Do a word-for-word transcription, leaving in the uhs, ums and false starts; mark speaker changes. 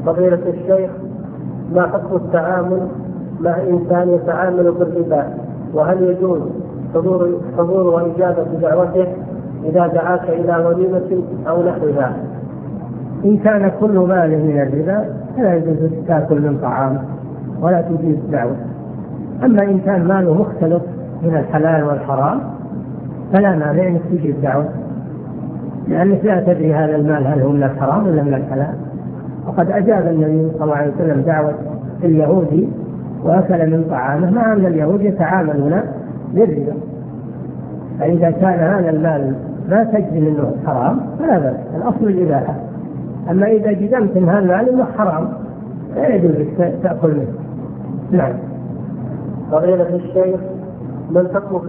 Speaker 1: فضيلة الشيخ، ما حكم التعامل مع إنسان يتعامل بالربا؟ وهل يجوز حضور حضور وإجابة دعوته إذا دعاك إلى وليمة أو نحوها؟
Speaker 2: إن كان كل مال من الربا فلا يجوز تأكل من طعام ولا تجيب دعوة. أما إن كان ماله مختلط من الحلال والحرام فلا مانع أنك تجيب دعوة، لأنك لا تدري هذا المال هل هو من الحرام ولا من الحلال. وقد أجاب النبي صلى الله عليه وسلم دعوة اليهودي وأكل من طعامه، مع أن اليهود يتعاملون بالربا. فإذا كان هذا المال ما تجزم منه حرام فلا بأس، الأصل الإباحة. أما إذا جزمت من هذا المال إنه حرام لا يجوز تأكل منه. نعم.
Speaker 1: فضيلة الشيخ، من حكم